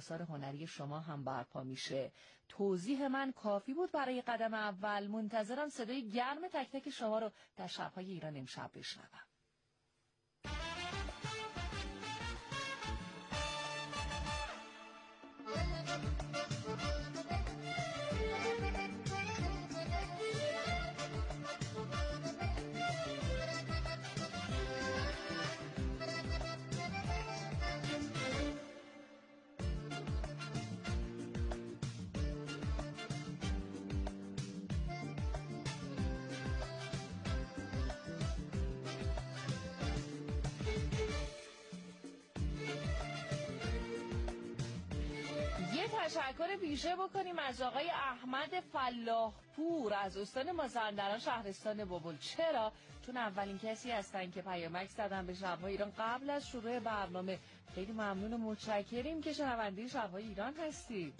آثار هنری شما هم برپا میشه. توضیح من کافی بود برای قدم اول. منتظرم صدای گرم تک تک شما رو در شب‌های ایران امشب بشنوم. تشکر ویژه بکنیم از آقای احمد فلاحپور از استان مازندران شهرستان بابل. چرا؟ چون اولین کسی هستن که پیامک زدن به شب‌های ایران قبل از شروع برنامه. خیلی ممنون و متشکریم که شنونده شب‌های ایران هستید.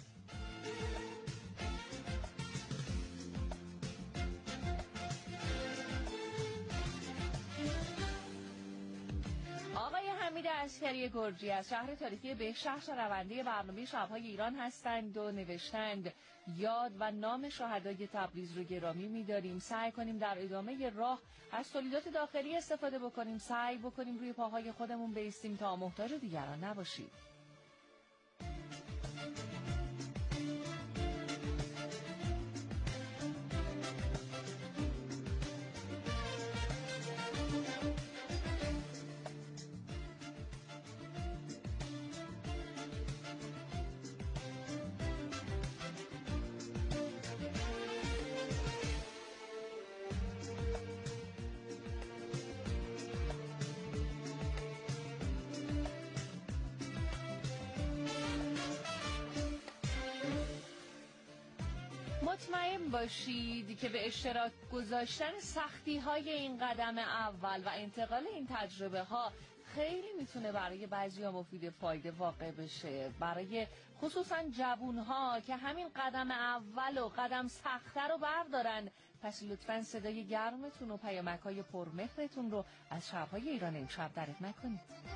آقای حمید عسکری گرجی از شهر تاریخی بهشهر شنونده برنامه شب‌های ایران هستند و نوشتند یاد و نام شهدای تبریز رو گرامی می‌داریم. سعی کنیم در ادامه راه از تولیدات داخلی استفاده بکنیم. سعی بکنیم روی پاهای خودمون بایستیم تا محتاج دیگران نباشیم. مطمئن باشید که به اشتراک گذاشتن سختی‌های این قدم اول و انتقال این تجربه ها خیلی میتونه برای بعضی‌ها مفید فایده واقع بشه. برای خصوصا جوون‌ها که همین قدم اول و قدم سخت‌تر رو بردارن. پس لطفاً صدای گرمتون و پیامک‌های پرمهرتون رو از شب‌های ایران امشب درک نکنید.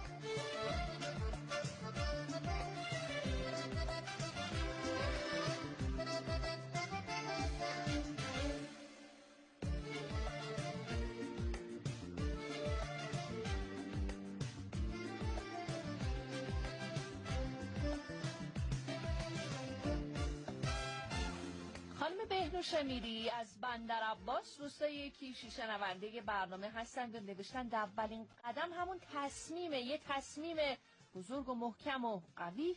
خانم بهنوش میری از بندر عباس روستای کیشی شنونده برنامه هستند و نوشتند اولین قدم همون تصمیمه، یه تصمیم بزرگ و محکم و قوی.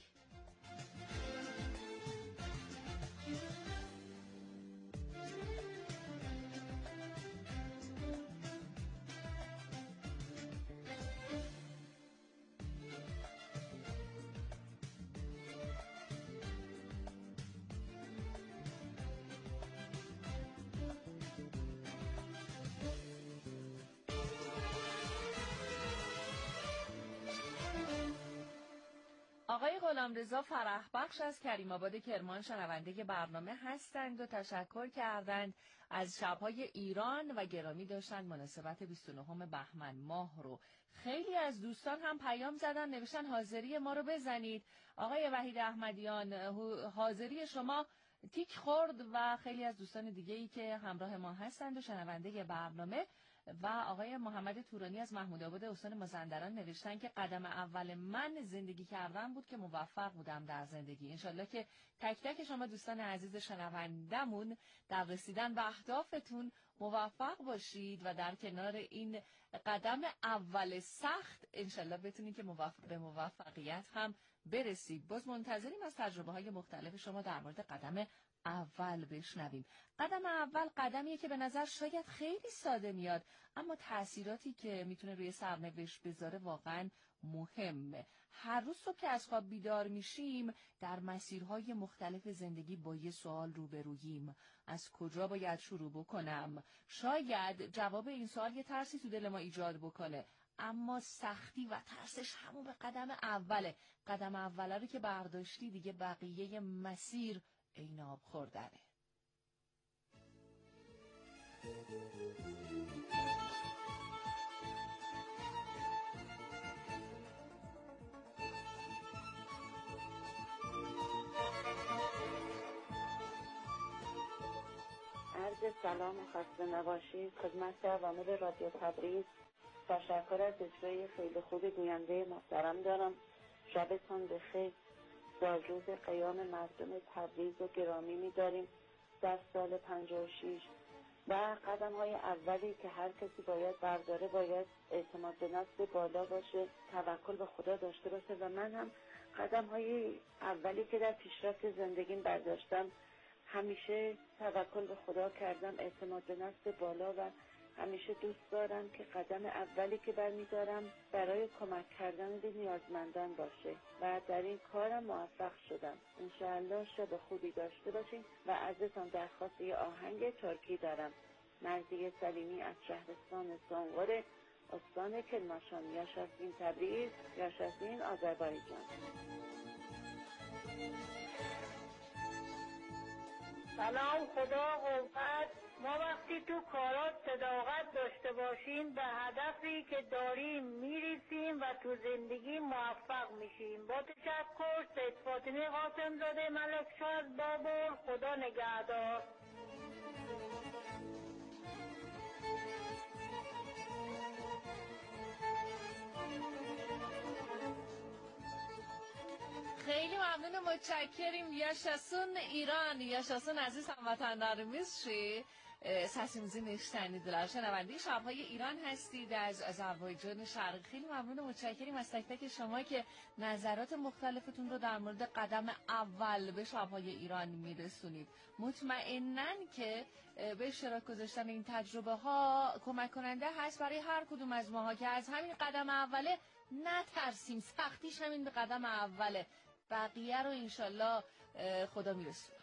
آقای غلامرضا فرحبخش از کریم آباد کرمان شنونده برنامه هستند و تشکر کردند از شب‌های ایران و گرامی داشتند مناسبت 29 بهمن ماه رو. خیلی از دوستان هم پیام زدن نوشتن حاضری ما رو بزنید. آقای وحید احمدیان حاضری شما تیک خورد و خیلی از دوستان دیگه‌ای که همراه ما هستند و شنونده برنامه. و آقای محمد تورانی از محمود آباد استان مازندران نوشتن که قدم اول من زندگی کردن بود که موفق بودم در زندگی. انشالله که تک تک شما دوستان عزیز شنوندمون در رسیدن به اهدافتون موفق باشید و در کنار این قدم اول سخت انشالله بتونید که به موفقیت هم برسید. باز منتظریم از تجربه های مختلف شما در مورد قدم اول بشنویم. قدم اول قدمیه که به نظر شاید خیلی ساده میاد اما تأثیراتی که میتونه روی سرنوشت بذاره واقعا مهمه. هر روز صبح که از خواب بیدار میشیم در مسیرهای مختلف زندگی با یه سوال روبروییم. از کجا باید شروع بکنم؟ شاید جواب این سوال یه ترسی تو دل ما ایجاد بکنه اما سختی و ترسش همون به قدم اوله. قدم اوله رو که برداشتی دیگه بقیه مسیر عین آب خوردنه. سلام و خسته نباشید. خدمت عوامل رادیو تبریز تشکر از اجرای خیلی خوب گوینده محترم دارم. شبتان بخیر. در روز قیام مردم تبریز و گرامی می‌داریم در سال 56 و قدم‌های اولی که هر کسی باید برداره باید اعتماد به نفس بالا باشه، توکل به خدا داشته باشه و من هم قدم‌های اولی که در پیشرفت زندگیم برداشتم همیشه توکل به خدا کردم، اعتماد به نفس بالا و همیشه دوست دارم که قدم اولی که برمی‌دارم برای کمک کردن به نیازمندان باشه و در این کارم موفق شدم. انشاءالله شب خوبی داشته باشین و ازتان درخواست یه آهنگ ترکی دارم. مرضیه سلیمی از شهرستان سنقر استان کرمانشاه. یاشاسین تبریز، یاشاسین آذربایجان. سلام، خدا قوت. ما وقتی تو کارات صداقت داشته باشیم به هدفی که داریم میرسیم و تو زندگی موفق میشیم. با تشکر. سید فاطمه قاسم زاده ملکشاه از بابل. خدا نگهدار. خیلی ممنون و متشکریم. یاشاسون ایران، یاشاسون عزیز هموطنlarımız شی سسیمزی نشتنیدلر شنونده شب‌های ایران هستید از آذربایجان شرقی. خیلی ممنون و متشکریم از تک تک شما که نظرات مختلفتون رو در مورد قدم اول به شب‌های ایران میرسونید. مطمئناً که به اشتراک گذاشتن این تجربه ها کمک کننده هست برای هر کدوم از ماها که از همین قدم اوله نترسیم. سختیش همین به قدم اوله، بقیه رو انشالله خدا میرسونه.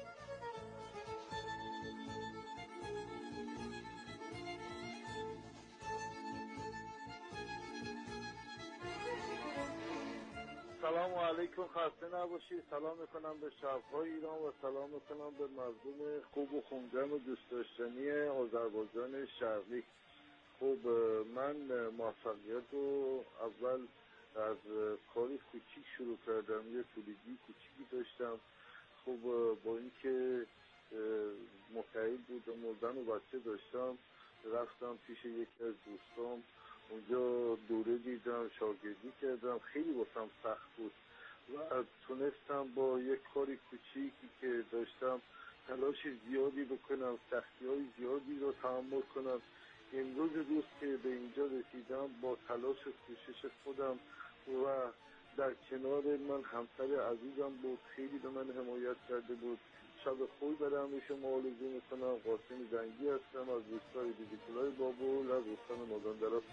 سلام علیکم، خسته نباشید. سلام میکنم به شب‌های ایران و سلام میکنم به مردم خوب و خونگرم و دوست داشتنی آذربایجان شرقی. خب من موفقیت رو اول از کاری کوچیک شروع کردم. یه تولیدی کوچیکی داشتم. خب با اینکه متعهد بودم، زن و بچه داشتم، رفتم پیش یکی از دوستام، اونجا دوره دیدم، شاگردی کردم. خیلی واسم سخت بود و تونستم با یک کاری کوچیکی که داشتم تلاش زیادی بکنم، سختی‌های زیادی رو تحمل کنم. امروز روز که به اینجا رسیدم با تلاش و کوشش خودم و در کنار من همسر عزیزم بود، خیلی به من حمایت کرده بود. شب خوبی برای همه شما آرزو میکنم. قاسم زنگی هستم از روستای دیدیکلای بابل از استان مازندران.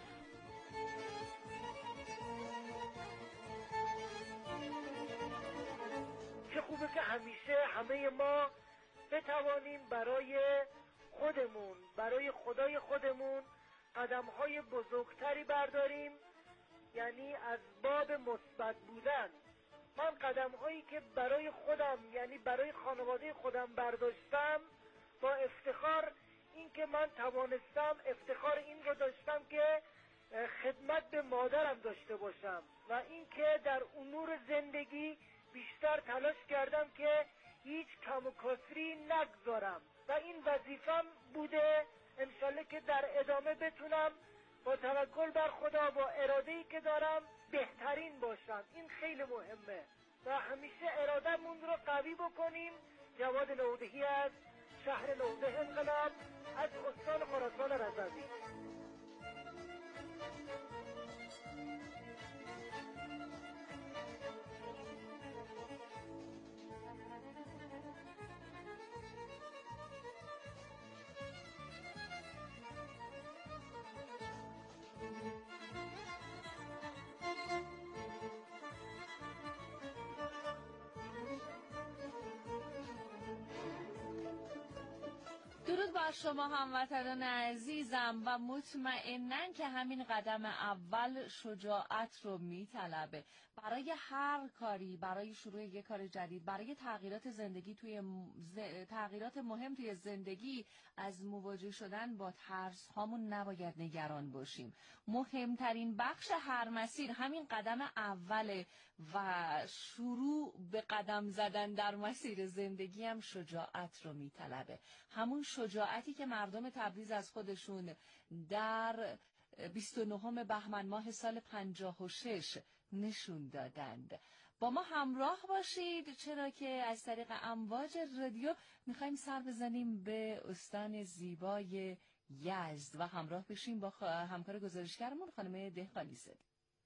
چه خوبه که همیشه همه ما بتوانیم برای خودمون، برای خدای خودمون قدم‌های بزرگتری برداریم، یعنی از باب مثبت بودن. من قدم‌هایی که برای خودم، یعنی برای خانواده خودم برداشتم، با افتخار این که من توانستم، افتخار این رو داشتم که خدمت به مادرم داشته باشم و این که در امور زندگی بیشتر تلاش کردم که هیچ کم و کسری نگذارم و این وظیفم بوده. انشالله که در ادامه بتونم با توکل بر خدا، با اراده‌ای که دارم، بهترین باشم. این خیلی مهمه و همیشه اراده‌مون رو قوی بکنیم. جواد نودهی از شهر نوده انقلاب از استان خراسان رضوی. درود بر شما هموطنان عزیزم و مطمئنن که همین قدم اول شجاعت رو میطلبه. برای هر کاری، برای شروع یک کار جدید، برای تغییرات زندگی تغییرات مهم توی زندگی، از مواجه شدن با ترس هامون نباید نگران باشیم. مهمترین بخش هر مسیر همین قدم اوله و شروع به قدم زدن در مسیر زندگی هم شجاعت رو میطلبه. همون شجاعتی که مردم تبریز از خودشون در 29 بهمن ماه سال 56 نشون دادند. با ما همراه باشید، چرا که از طریق امواج رادیو میخوایم سر بزنیم به استان زیبای یزد و همراه بشیم با همکار گزارشگرمون خانم دهقانی زاده.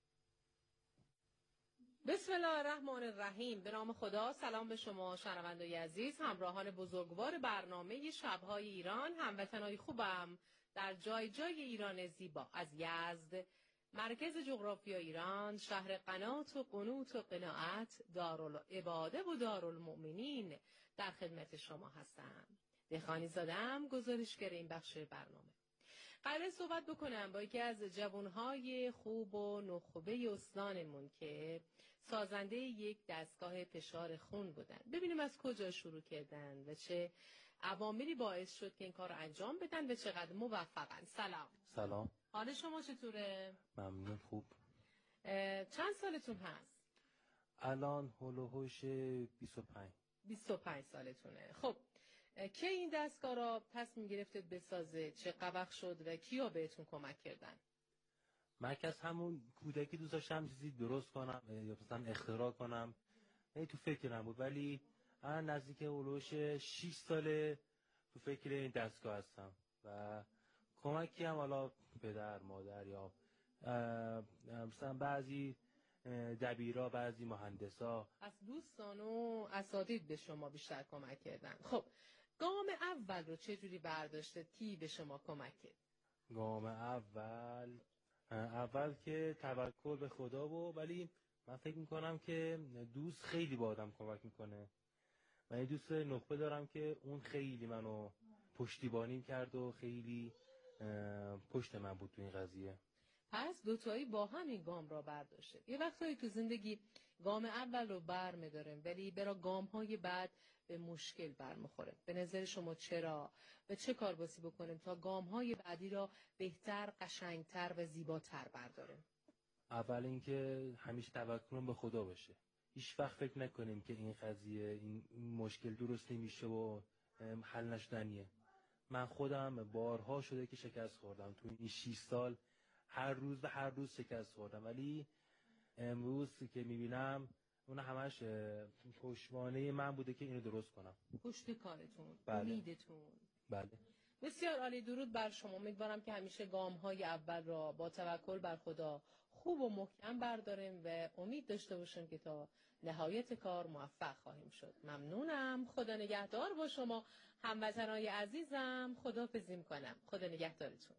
بسم الله الرحمن الرحیم. به نام خدا. سلام به شما شنوندگان عزیز، همراهان بزرگوار برنامه شب‌های ایران، هموطنای خوبم در جای جای ایران زیبا. از یزد، مرکز جغرافیای ایران، شهر قنات و قنوت و قناعت، دارالعباده و دارالمؤمنین، در خدمت شما هستم. دهقانی زاده‌ام، گزارشگر این بخش برنامه. قراره صحبت بکنم با یکی از جوانهای خوب و نخبه استانمون که سازنده یک دستگاه فشار خون بودن. ببینیم از کجا شروع کردن و چه عواملی باعث شد که این کار رو انجام بدن و چقدر موفقن. سلام. حال شما چطوره؟ ممنون، خوب. چند سالتون هست؟ الان هلوهوش 25 سالتونه. خب کی این دستگاه را تصمیم گرفتید بسازه؟ چه قبق شد و کیا بهتون کمک کردن؟ من که از همون کودکی دوست داشتم چیزی درست کنم یا مثلا اختراع کنم، تو فکرم بود، ولی الان نزدیک هلوهوش 6 ساله تو فکر این دستگاه هستم و کمکی هم حالا پدر، مادر یا مثلا بعضی دبیرا، بعضی مهندسا، از دوستان و اساتید به شما بیشتر کمک کردن. خب گام اول رو چه جوری برداشته؟ کی به شما کمک کرد؟ گام اول که توکل به خدا بود، ولی من فکر میکنم که دوست خیلی با آدم کمک میکنه. من یه دوست نخبه دارم که اون خیلی منو پشتیبانی کرد و خیلی پشت من بود تو این قضیه. پس دوتایی با هم این گام را برداشته. یه وقتایی تو زندگی گام اول رو برمی‌داریم ولی برای گام‌های بعد به مشکل برمیخوریم. به نظر شما چرا و چه کار باسی بکنیم تا گام‌های بعدی را بهتر، قشنگتر و زیباتر برداریم؟ اول اینکه همیشه توکلمون به خدا باشه. هیچ وقت فکر نکنیم که این قضیه، این مشکل درست نمیشه و حل نشدنیه. من خودم بارها شده که شکست خوردم تو این 6 سال، هر روز شکست خوردم، ولی امروز که میبینم اون همش پشتوانه من بوده که اینو درست کنم. پشت کارتون، بله. امیدتون. بله. بسیار عالی، درود بر شما. امیدوارم که همیشه گام‌های اول را با توکل بر خدا خوب و محکم برداریم و امید داشته باشیم که تا نهایت کار موفق خواهیم شد. ممنونم. خدا نگهدار با شما هموطنای عزیزم. خداحافظی می‌کنم. خدا نگهدارتون.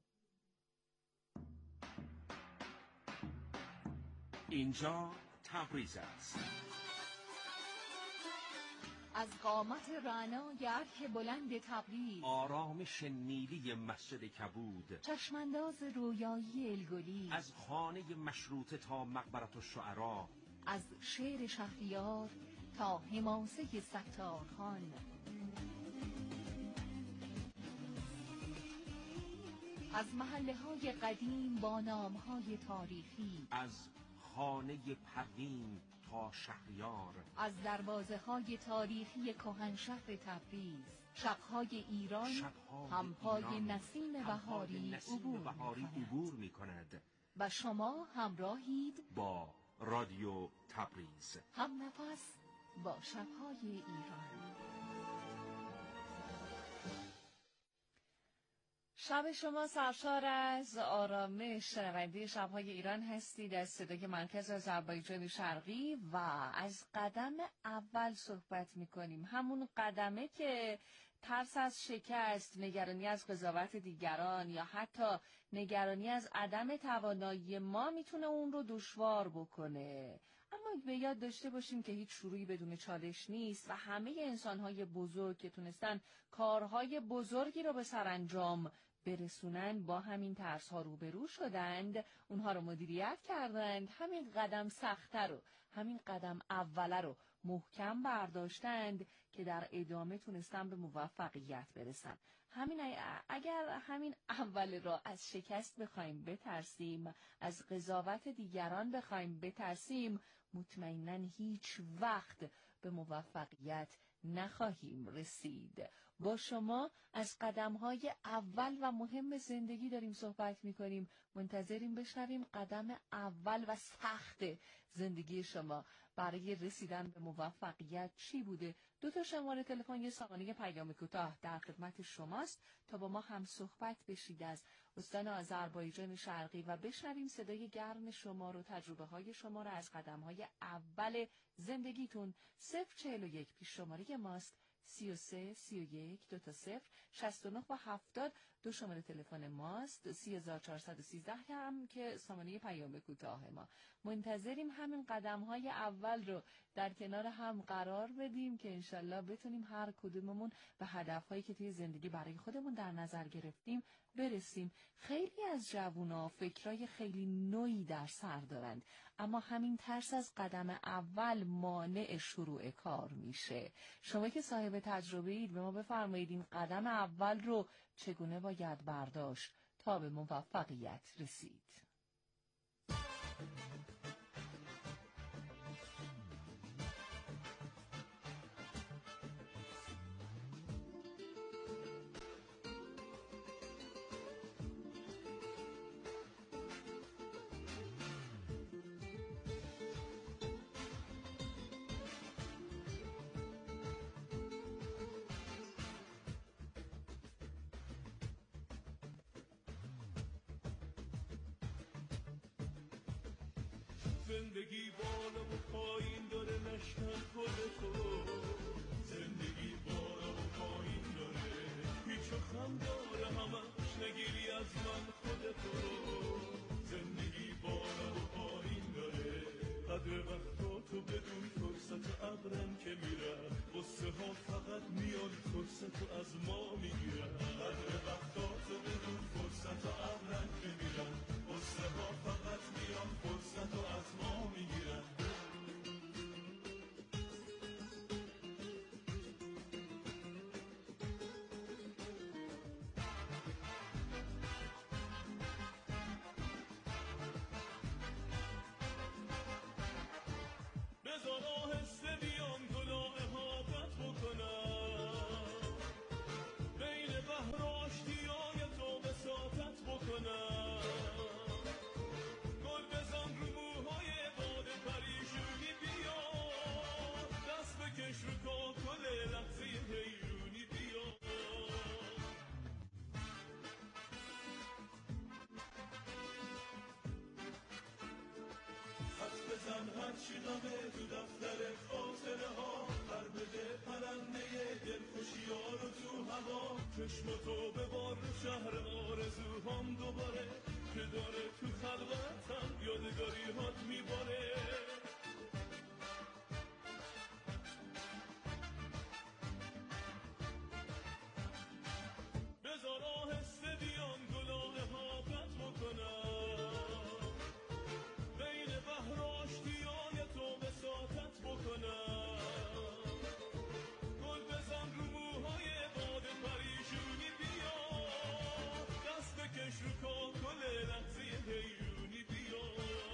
اینجا تبریز است. از قامت رعنای ارک بلند تبریز، آرامش نیلی مسجد کبود، چشمانداز رویایی الگلی، از خانه مشروطه تا مقبرت الشعرا، از شعر شهریار تا حماسه ستارخان، از محله‌های قدیم با نام‌های تاریخی، از خانه پروین تا شهریار، از دروازه‌های تاریخی کهنشهر تبریز، شب‌های ایران همپای نسیم بهاری عبور می‌کند و شما همراهید با رادیو تبریز، هم نفس با شب‌های ایران. شب شما سرشار از آرامش. شنونده شب‌های ایران هستید از صدای مرکز آذربایجان شرقی و از قدم اول صحبت می‌کنیم. همون قدمه که ترس از شکست، نگرانی از قضاوت دیگران یا حتی نگرانی از عدم توانایی ما میتونه اون رو دشوار بکنه. اما به یاد داشته باشیم که هیچ شروعی بدون چالش نیست و همه انسان‌های بزرگ که تونستن کارهای بزرگی رو به سرانجام برسونن با همین ترس‌ها روبرو شدند، اونها رو مدیریت کردند، همین قدم سخته رو، همین قدم اوله رو محکم برداشتند که در ادامه تونستن به موفقیت برسن. اگر همین اول راه از شکست بخوایم بترسیم، از قضاوت دیگران بخوایم بترسیم، مطمئناً هیچ وقت به موفقیت نخواهیم رسید. با شما از قدم‌های اول و مهم زندگی داریم صحبت می‌کنیم. منتظریم بشنویم قدم اول و سخت زندگی شما برای رسیدن به موفقیت چی بوده. 2 شماره تلفن، 1 ثانیه پیام کوتاه در خدمت شماست تا با ما هم صحبت بشید از استان آذربایجان شرقی و بشنویم صدای گرم شما رو، تجربه های شما رو از قدم های اول زندگیتون. 041 پیش شماره ماست، 33 31 20 69 و 70 2 شماره تلفن ماست، 3413 هم که سامانه پیام کوتاه ما. منتظریم همین قدم های اول رو در کنار هم قرار بدیم که انشالله بتونیم هر کدوممون به هدف هایی که توی زندگی برای خودمون در نظر گرفتیم برسیم. خیلی از جوونا فکرای خیلی نوعی در سر دارند، اما همین ترس از قدم اول مانع شروع کار میشه. شما که صاحب تجربه اید به ما بفرمایید این قدم اول رو چگونه باید برداشت تا به موفقیت رسید؟ زندگی بالا و پایین داره، نشکن خودتو. زندگی بالا و پایین داره، پیچ و خم داره، همش نگیری از من خودتو. زندگی بالا و پایین داره، قدر وقتاتو بدون، فرصت ابرن که میرن، قصه ها فقط میان فرصتو از ما میگیرن. قدر وقتاتو بدون، فرصت ابرن که میرن، قصه ها فقط میان فرصتو از ما میگیرن. بذار آهسته بیان گناه حاقت بکنم، بین بحر و آشتیای تو بساطت بکنم. گل بزن رو موهای باد پریشونی بیا، دست بکش رو کاکل لحظه حیرونی بیا. حد بزن هرچی غمه تو دفتر خاطره ها، پر بده پرنده دلخوشی ها رو تو هوا. چشمتو ببار رو شهر آرزوهام دوباره، که داره تو خلوتم یادگاری هات میباره. بذار آهسته بیان گلاه حاقت بکنم، بین بحر و آشتیای تو بساطت بکنم. گل بزن رو موهای باد پریشونی بیا، دست بکش رو کاکل لحظه حیرونی بیا.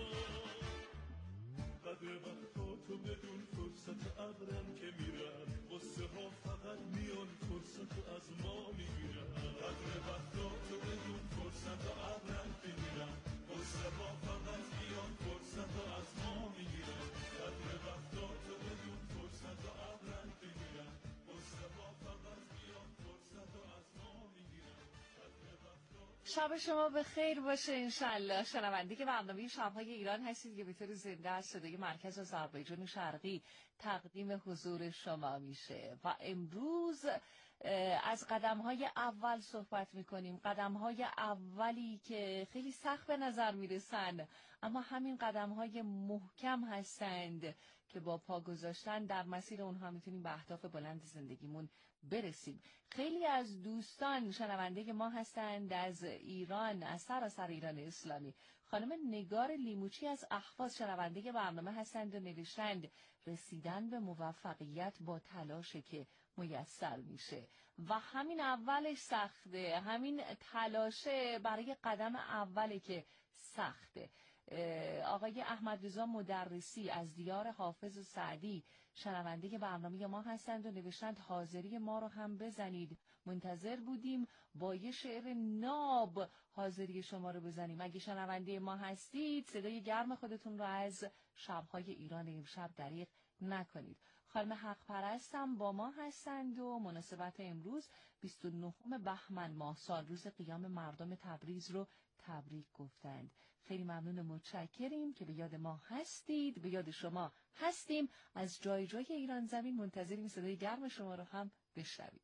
قدر وقتاتو بدون، فرصت ابرن که میرن، قصه ها فقط میان فرصتو از ما میگیرن. قدر وقتاتو بدون، فرصت ابرن که میرن، قصه ها فقط میان فرصتو از ما میگیرن. قدر وقتاتو بدون، فرصت ابرن که میرن، قصه ها فقط میان فرصتو از ما میگیرن. شب شما به خیر باشه انشالله. شنونده که برنامه شب‌های ایران هستید که به طور زنده از صدای مرکز آذربایجان شرقی تقدیم حضور شما میشه و امروز از قدم‌های اول صحبت می‌کنیم. قدم‌های اولی که خیلی سخت به نظر میرسن، اما همین قدم‌های محکم هستند که با پا گذاشتن در مسیر اونها میتونیم به اهداف بلند زندگیمون برسیم. خیلی از دوستان شنونده ما هستند از ایران، از سراسر ایران اسلامی. خانم نگار لیموچی از اهواز شنونده برنامه هستند و نوشتند رسیدن به موفقیت با تلاشه که میسر میشه و همین اولش سخته، همین تلاشه برای قدم اوله که سخته. آقای احمدرضا مدرسی از دیار حافظ و سعدی شنونده برنامه ما هستند و نوشتند حاضری ما رو هم بزنید، منتظر بودیم با یه شعر ناب حاضری شما رو بزنیم. اگه شنونده ما هستید صدای گرم خودتون رو از شب‌های ایران امشب دریغ نکنید. خانم حق پرستم با ما هستند و مناسبت امروز 29 بهمن ماه سال روز قیام مردم تبریز رو تبریک گفتند. خیلی ممنون و متشکریم که به یاد ما هستید، به یاد شما هستیم. از جای جای ایران زمین منتظریم صدای گرم شما رو هم بشنویم.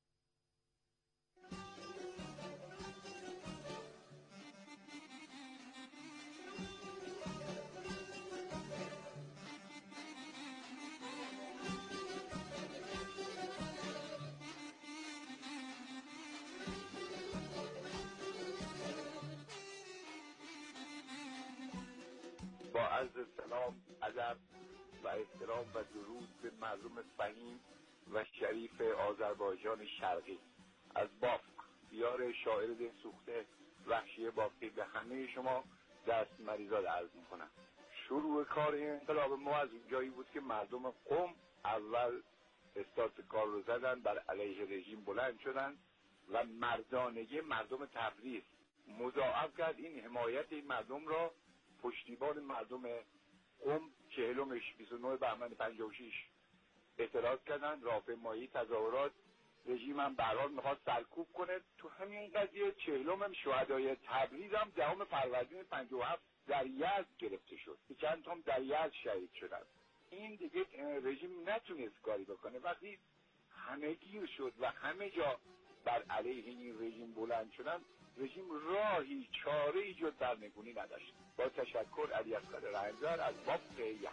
با عرض سلام، ادب و احترام و درود به مردم فهیم و شریف آذربایجان شرقی از بافق، دیار شاعر دل سوخته وحشی بافقی، به همه شما دست مریزاد عرض میکنم. شروع کار انقلاب ما از اونجایی بود که مردم قم اول استارت کار رو زدن، بر علیه رژیم بلند شدن و مردانگی مردم تبریز مضاعف کرد این حمایت این مردم را. پشتیبان مردم قم 29 بهمن 56 اعتراض کردن، راهپیمایی تظاهرات، رژیم هم به هر حال میخواد سرکوب کنه. تو همین قضیه 40 شهدای تبریز هم 10 فروردین 57 در یزد گرفته شد که چند تام در یزد شهید شدن. این دیگه رژیم نتونست کاری بکنه. وقتی همه گیر شد و همه جا بر علیه این رژیم بلند شدن، رژیم راهی چاره‌ای جز سرنگونی نداشت. با تشکر، علی اصغر رحم‌زاده از بافق یخ.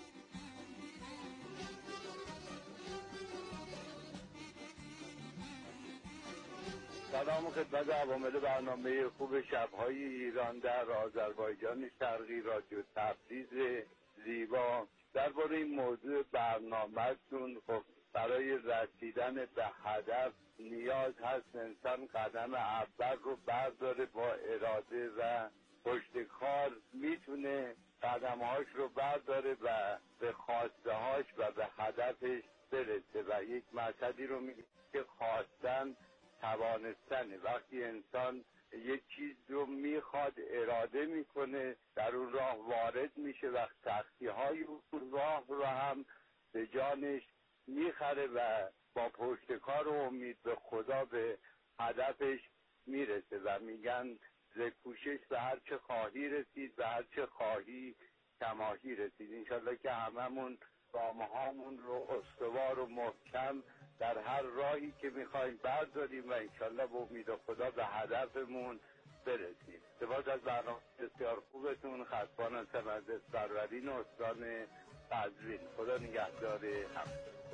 سلام خدمت عوامل برنامه خوب شب‌های ایران در آذربایجان شرقی، رادیو تبریز زیبا. درباره این موضوع برنامه‌تون، خب برای رسیدن به هدف نیاز هست انسان قدم اول رو برداره، با اراده و پشت کار میتونه قدمهاش رو برداره و به خواستهاش و به هدفش برسه. و یک مطلبی رو میگه که خواستن توانستنه. وقتی انسان یک چیز رو میخواد، اراده میکنه، در اون راه وارد میشه و سختی های اون راه رو هم به جانش میخره و با پشت کار و امید به خدا به هدفش میرسه. و میگن ز کوشش به هر چه خواهی رسید، به هر چه خواهی کماهی رسید. انشالله که هممون گامه‌هامون رو استوار و محکم در هر راهی که میخوایم برداریم و انشالله به امید خدا به هدفمون برسیم. سپاس از برنامه بسیار خوبتون. خطبان سمد سرورین و استان قزوین. خدا نگهدار هم.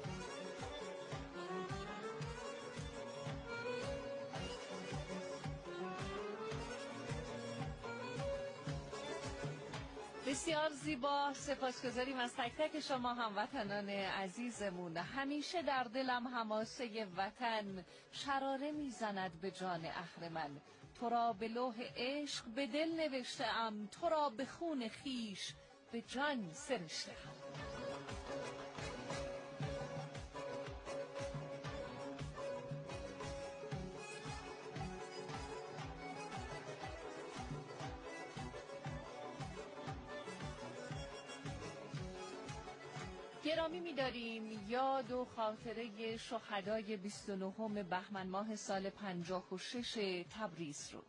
بسیار زیبا. سپاسگزاریم از تک تک شما هموطنان عزیزمون. همیشه در دلم حماسه وطن شراره میزند به جان اهرمن. تو را به لوح عشق به دل نوشته ام، تو را به خون خیش به جان سرشته ام. گرامی می‌داریم یاد و خاطره شهدای 29 بهمن ماه سال 56 تبریز رو.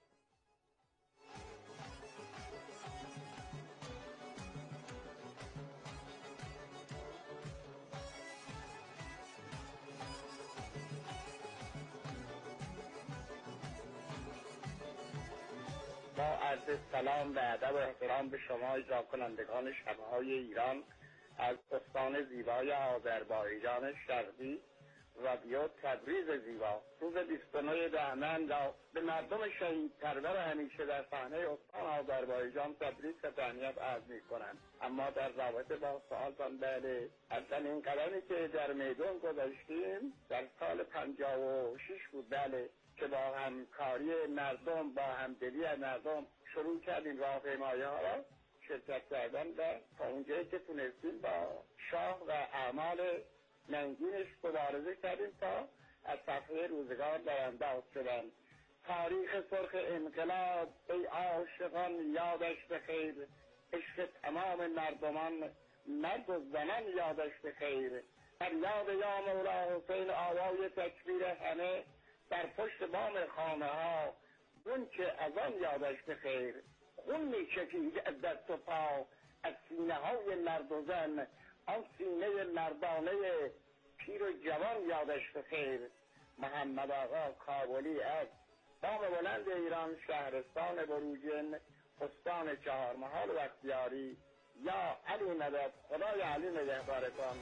با عرض سلام و ادب و احترام به شما اجرا کنندگان شب‌های ایران از استان زیبای آذربایجان شرقی، رادیو تبریز زیبا روز 29 بهمن را به مردم شهید پرور همیشه در صحنه استان آذربایجان تبریز و تهنیت عرض می‌کنم. اما در رابطه با سوالتان، بله، اولین قدمی که در میدان گذاشتیم در سال 56 بود، بله، که با همکاری مردم، با همدلی مردم شروع کردیم راهپیمایی ها را شرکت کردن و تا اونجایی که تونستیم با شاه و اعمال ننگینش مبارزه کردیم تا از صفحه روزگار برانداز شدن. تاریخ سرخ انقلاب ای عاشقان یادش بخیر، عشق تمام مردمان مرد و زنان یادش بخیر. در یاد یا مولا حسین آوای تکبیر همه در پشت بام خانه ها اون که از آن یادش بخیر. خون می چکید از دست و پا از سینه های مرد و زن، آن سینه مردانه پیر و جوان یادش بخیر. محمد آقا کابلی از بام بلند ایران، شهرستان بروجین، استان چهارمحال و بختیاری. یا علی مدد، خدای علی نگهدارتان.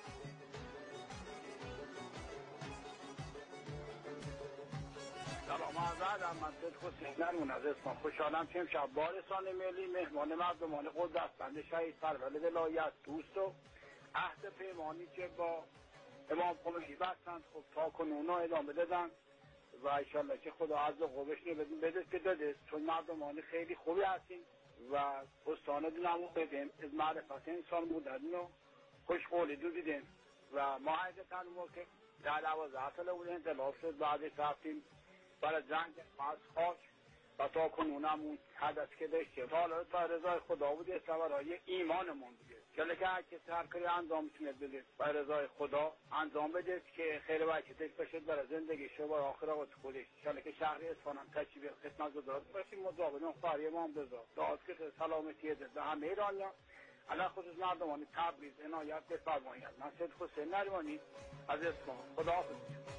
سلام آزادم، من صدق حسین از اسم خوشحالم که امشب بارستان ملی مهمان مردمان قدرتمند شهید پرور ولایت دوست و عهد پیمانی که با امام خمینی بستند خب تا کنون ادامه دادن و انشالله که خدا عز و قوش بده که داده، چون مردمان خیلی خوبی هستین و استان دونمون بدیم از معرفت انسان بودن و خوشقولی دو دیدیم و ما حقیقتا که در 12 ساله بود انقلاب شد، بعدش رفتیم برای جنگ از خاک و تا کنونمون هدف که داشتیم حالا تا رضای خدا بوده، برای ایمانمون بوده که هر کسی هر کاری انجام میتونه بده برای رضای خدا انجام بده که خیر برکتش بشه برای زندگی شو و آخرت خودش. که شهر اصفهان هم تشریف خدمت گزارش باشیم. مزابطون خواهی امام رضا دعا که سلامتی ده همه ایرانیان علی خصوص مردمان تبریز عنایت بفرمایید. من صدق حسین نریمانی از اصفهان. خداحافظ.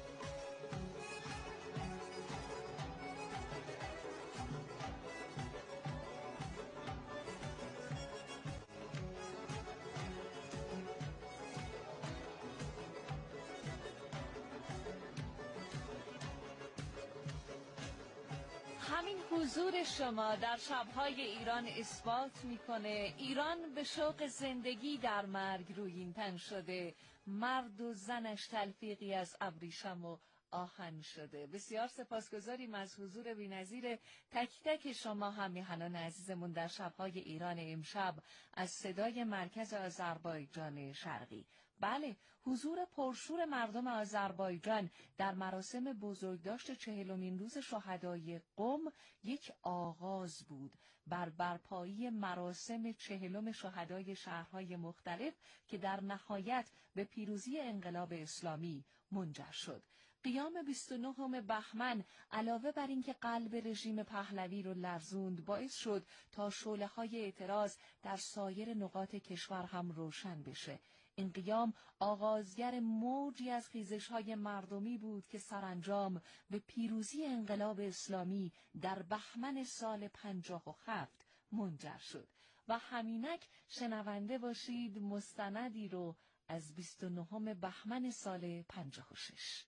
همین حضور شما در شب‌های ایران اثبات میکنه ایران به شوق زندگی در مرگ رویین تن شده، مرد و زنش تلفیقی از ابریشم و آهن شده. بسیار سپاسگزاریم از حضور بی‌نظیر تک تک شما همیهنان عزیزمون در شب‌های ایران امشب از صدای مرکز آذربایجان شرقی. بله، حضور پرشور مردم آذربایجان در مراسم بزرگداشت 40مین روز شهدای قم یک آغاز بود بر برپایی مراسم 40 شهدای شهرهای مختلف که در نهایت به پیروزی انقلاب اسلامی منجر شد. قیام 29 بهمن علاوه بر اینکه قلب رژیم پهلوی رو لرزوند، باعث شد تا شعله‌های اعتراض در سایر نقاط کشور هم روشن بشه. این قیام آغازگر موجی از خیزش‌های مردمی بود که سرانجام به پیروزی انقلاب اسلامی در بهمن سال 57 منجر شد. و همینک شنونده باشید مستندی رو از 29 بهمن سال 56.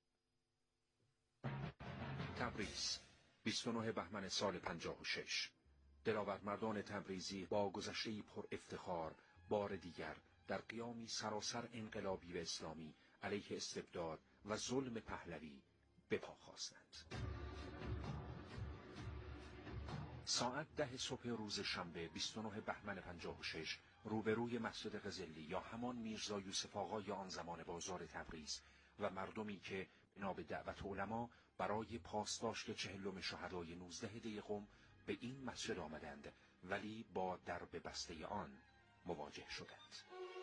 تبریز 29 بهمن سال 56. دلاورمردان تبریزی با گذشته‌ای پر افتخار بار دیگر در قیامی سراسر انقلابی و اسلامی علیه استبداد و ظلم پهلوی به پا خواستند. ساعت 10 صبح روز شنبه 29 بهمن 56 روبروی مسجد قزلی یا همان میرزا یوسف آقای آن زمان بازار تبریز و مردمی که بنا به دعوت علما برای پاسداشت 40 شهدای 19 دی قم به این مسجد آمدند ولی با درب بسته آن مواجه شدند.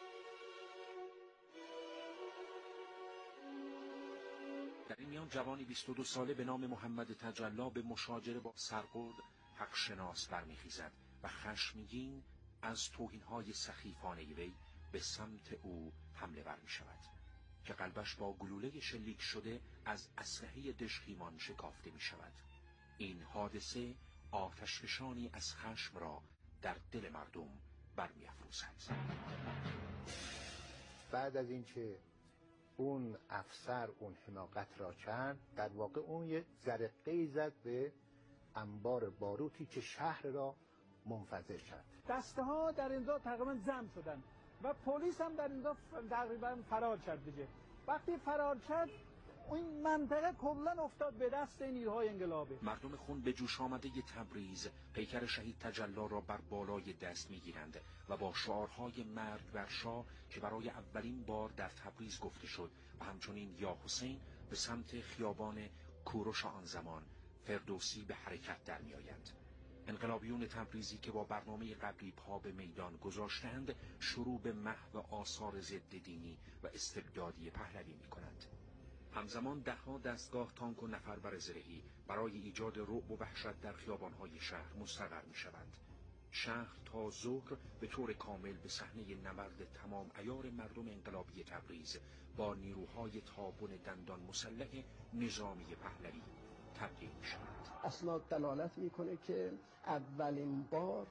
در این میان جوانی 22 ساله به نام محمد تجلا به مشاجره با سرقود حق شناس برمیخیزد و خشمگین از توهین‌های سخیفانه وی به سمت او حمله ور می‌شود که قلبش با گلوله شلیک شده از اسلحه دژخیمان شکافته می‌شود. این حادثه آتشفشانی از خشم را در دل مردم برمی‌افروزد. بعد از اینکه اون افسر اون حماقت را کرد، در واقع اون یه زرقه‌ای زد به انبار باروتی که شهر را منفجر کرد. دسته ها در اینجا تقریبا جمع شدن و پلیس هم در اینجا تقریبا فرار کرد دیگه. وقتی فرار کرد این منطقه کلا افتاد به دست نیروهای انقلابی. مردم خون به جوش آمده تبریز پیکر شهید تجلی را بر بالای دست میگیرند و با شعارهای مرگ بر شاه که برای اولین بار در تبریز گفته شد و همچنین یا حسین به سمت خیابان کوروش آن زمان فردوسی به حرکت در میآیند. انقلابیون تبریزی که با برنامه قبلی پا به میدان گذاشتند شروع به محو آثار ضد دینی و استبدادی پهلوی می‌کنند. همزمان دهها دستگاه تانک و نفربر زرهی برای ایجاد رعب و وحشت در خیابان‌های شهر مستقر می‌شوند. شهر تا ظهر به طور کامل به صحنه نبرد تمام عیار مردم انقلابی تبریز با نیروهای تابون دندان مسلح نظامی پهلوی تبدیل می‌شود. اسناد دلالت میکنه که اولین بار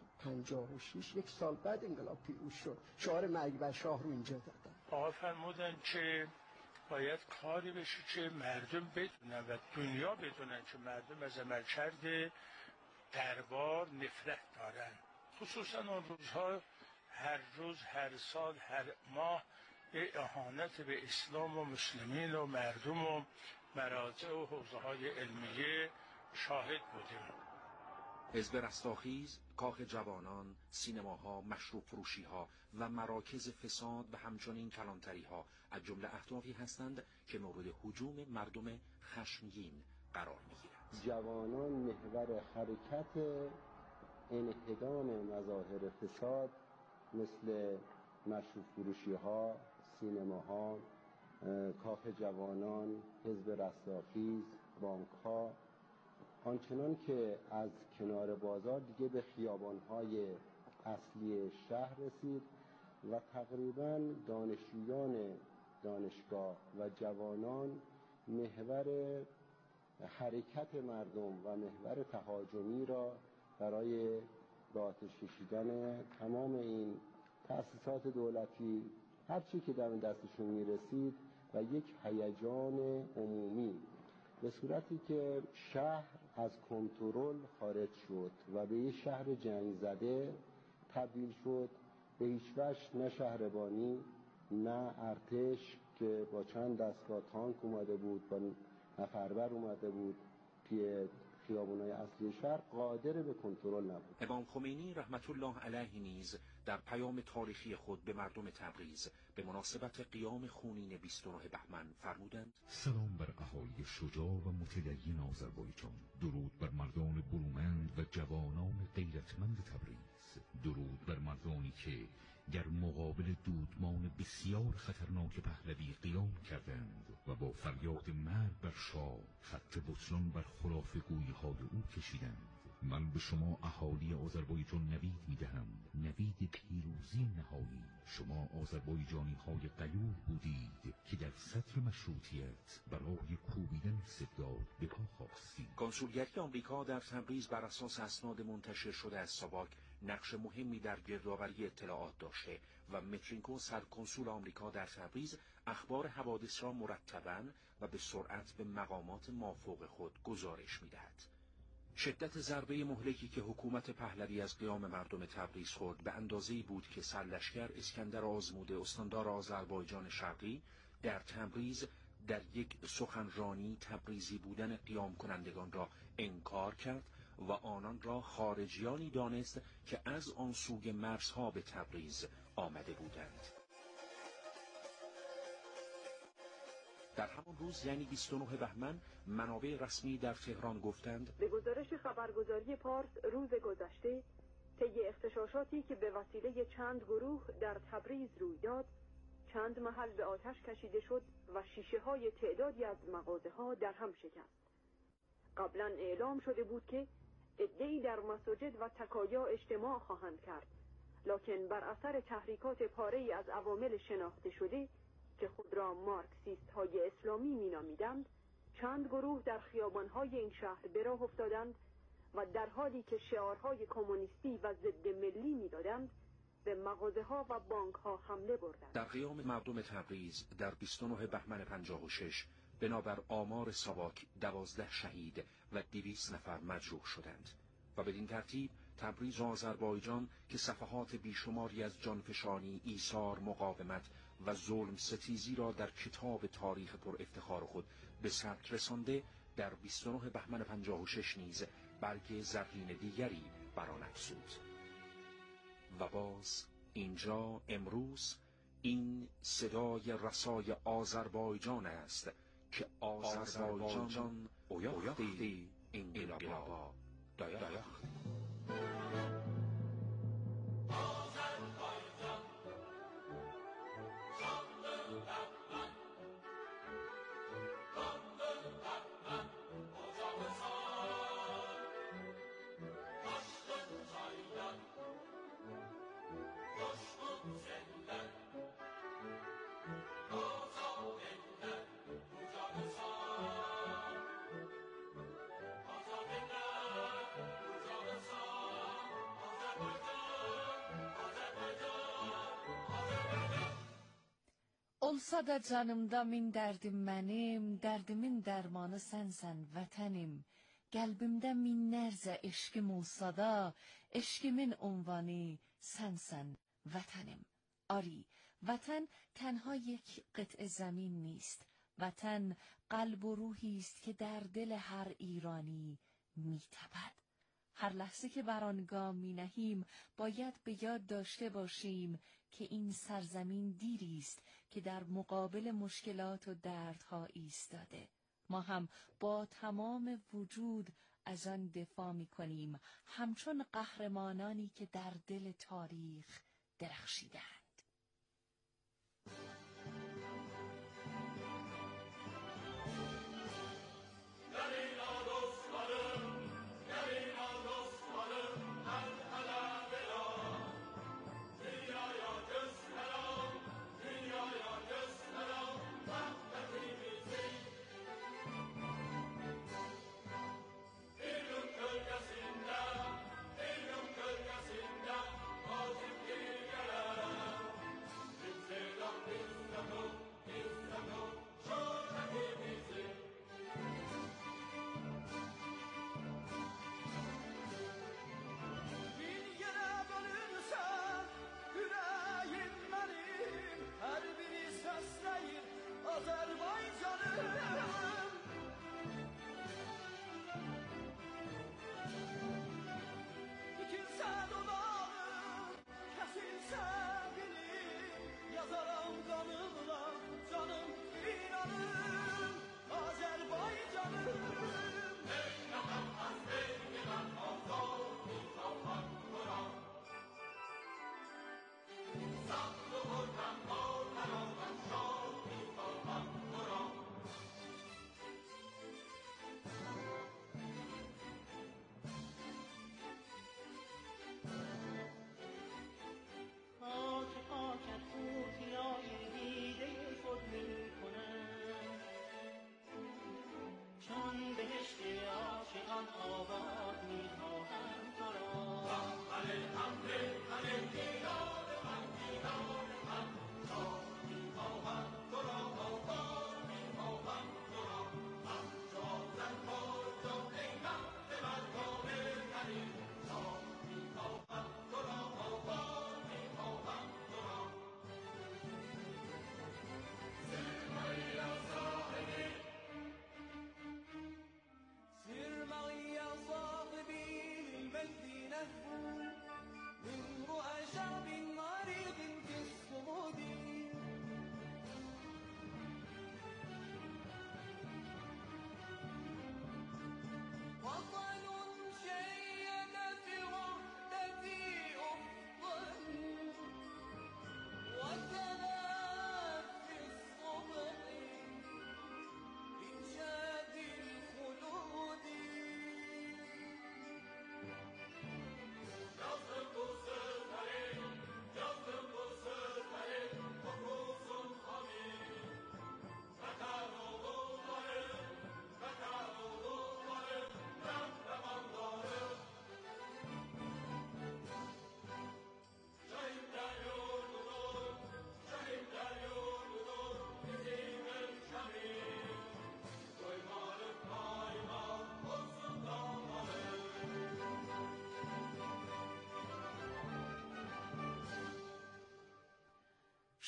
56 یک سال بعد انقلاب پیروز شد شعار مرگ بر شاه رو اینجا دادن. آقا فرمودن که باید کاری بشه که مردم بدونن و دنیا بدونن که مردم از عملکرد دربار نفرت دارن. خصوصا اون روزها هر روز، هر سال، هر ماه به اهانت به اسلام و مسلمین و مردم و مراجع و حوزه‌های علمیه شاهد بودیم. حزب رستاخیز، کاخ جوانان، سینماها، مشروب فروشیها و مراکز فساد و همچنین کلانتریها از جمله اهدافی هستند که مورد هجوم مردم خشمگین قرار می‌گیرند. جوانان محور حرکت انهدام مظاهر فساد مثل مشروب فروشیها، سینماها، کاخ جوانان، حزب رستاخیز، بانک‌ها، آنچنان که از کنار بازار دیگه به خیابان‌های اصلی شهر رسید و تقریباً دانشجویان دانشگاه و جوانان محور حرکت مردم و محور تهاجمی را برای به آتش کشیدن تمام این تأسیسات دولتی هر چی که در دستشون میرسید و یک هیجان عمومی به صورتی که شهر از کنترل خارج شد و به یک شهر جنگ زده تبدیل شد. به هیچ وجه نه شهربانی نه ارتش که با چند دستگاه تانک اومده بود با نفربر اومده بود توی خیابان‌های اصلی شهر قادر به کنترل نبود. امام خمینی رحمت الله علیه نیز در پیام تاریخی خود به مردم تبریز به مناسبت قیام خونین 29 بهمن فرمودند: سلام بر اهالی شجاع و متدین آذربایجان، درود بر مردان برومند و جوانان غیرتمند تبریز، درود بر مردانی که در مقابل دودمان بسیار خطرناک پهلوی قیام کردند و با فریاد مرگ بر شاه خط بطلان بر خرافه‌گویی‌های او کشیدند. من به شما اهالی آذربایجان نوید میدهم، نوید پیروزی نهایی. شما آذربایجانی های غیور بودید که در سطر مشروطیت برای کوبیدن استبداد به پا خواستید. کنسولگری آمریکا در تبریز بر اساس اسناد منتشر شده از ساواک نقش مهمی در گردآوری اطلاعات داشته و مترینکو سرکنسول آمریکا در تبریز اخبار حوادث را مرتباً و به سرعت به مقامات مافوق خود گزارش می‌دهد. شدت ضربه مهلکی که حکومت پهلوی از قیام مردم تبریز خورد به اندازه‌ای بود که سرلشکر اسکندر آزموده استاندار آذربایجان شرقی در تبریز در یک سخنرانی تبریزی بودن قیام کنندگان را انکار کرد و آنان را خارجیانی دانست که از آن سوی مرزها به تبریز آمده بودند. در همان روز یعنی 29 بهمن منابع رسمی در تهران گفتند به گزارش خبرگزاری پارس روز گذشته طی اغتشاشاتی که به وسیله چند گروه در تبریز روی داد، چند محل به آتش کشیده شد و شیشه های تعدادی از مغازه ها در هم شکست. قبلا اعلام شده بود که عده‌ای در مساجد و تکایا اجتماع خواهند کرد، لکن بر اثر تحریکات پاره‌ای از عوامل شناخته شده که خود را مارکسیست های اسلامی می نامیدند، چند گروه در خیابان‌های این شهر به راه افتادند و در حالی که شعارهای کمونیستی و ضد ملی می دادند، به مغازه‌ها و بانک‌ها حمله بردند. در قیام مردم تبریز در 29 بهمن 56 بنابر آمار ساواک 12 شهید و 200 نفر مجروح شدند و بدین ترتیب تبریز و آذربایجان که صفحات بیشماری از جانفشانی، ایثار، مقاومت و ظلم ستیزی را در کتاب تاریخ پر افتخار خود به ثبت رسانده، در 29 بهمن 56 نیز برگ زرین دیگری برآن افزود. و باز اینجا امروز این صدای رسای آذربایجان است که آذربایجان اویاختی انقلابا دایاخت. Olsa da canımda min dərdim mənim, dərdimin dərmanı sənsən vətənim. Qəlbimdə minlərcə eşqim olsa da, eşqimin عنوانی sənsən vətənim. آری، وطن تنها یک قطعه زمین نیست. وطن قلب و روحی است که در دل هر ایرانی می‌تپد. هر لحظه که بر آن گام می‌نهیم باید به یاد داشته باشیم که این سرزمین دیری است که در مقابل مشکلات و دردها ایستاده. ما هم با تمام وجود از آن دفاع می‌کنیم، همچون قهرمانانی که در دل تاریخ درخشیدند.